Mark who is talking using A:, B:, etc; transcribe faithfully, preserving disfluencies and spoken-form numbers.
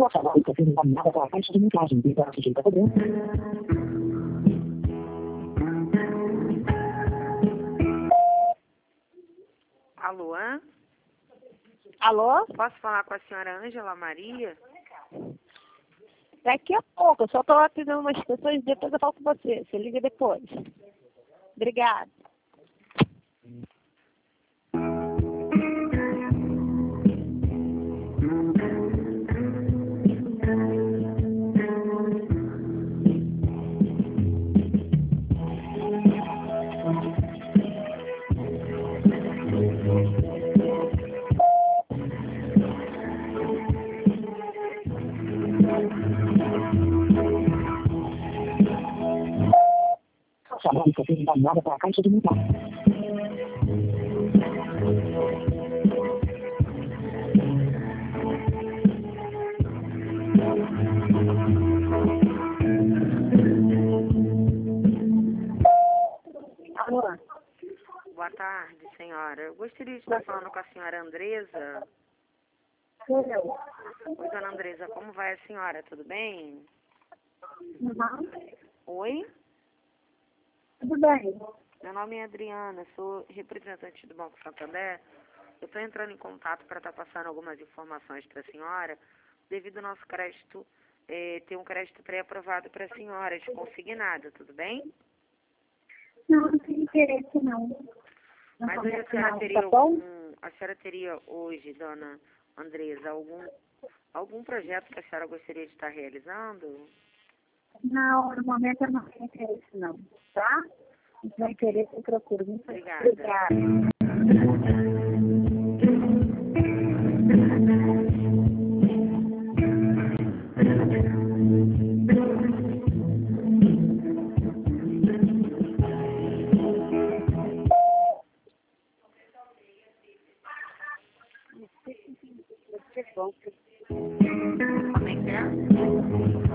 A: Sua chamada está sendo encaminhada para a caixa de mensagem. Está sujeita a cobrança.
B: Alô?
C: Alô?
B: Posso falar com a senhora Ângela Maria?
C: Daqui a pouco, eu só estou atendendo umas pessoas, depois eu falo com você. Você liga depois. Obrigada.
A: Sua chamada está sendo encaminhada para a caixa de mensagem.
C: Alô?
B: Boa tarde, senhora. Eu gostaria de estar falando com a senhora Andresa.
C: Sou eu.
B: Oi, dona Andresa, como vai a senhora? Tudo bem?
C: Uhum.
B: Oi?
C: Tudo bem.
B: Meu nome é Adriana, sou representante do Banco Santander. Eu estou entrando em contato para estar passando algumas informações para a senhora, devido ao nosso crédito, eh, ter um crédito pré-aprovado para a senhora, de consignado, tudo bem?
C: Não, não tem interesse, não. Não
B: Mas hoje a
C: começo
B: senhora
C: não,
B: teria
C: tá bom?
B: algum, a senhora teria hoje, dona Andresa, algum, algum projeto que a senhora gostaria de estar realizando?
C: Não, no momento eu não tenho interesse, não. Tá? Se tiver interesse, eu procuro. Muito
B: Obrigada.
C: obrigada.
B: Como é que é?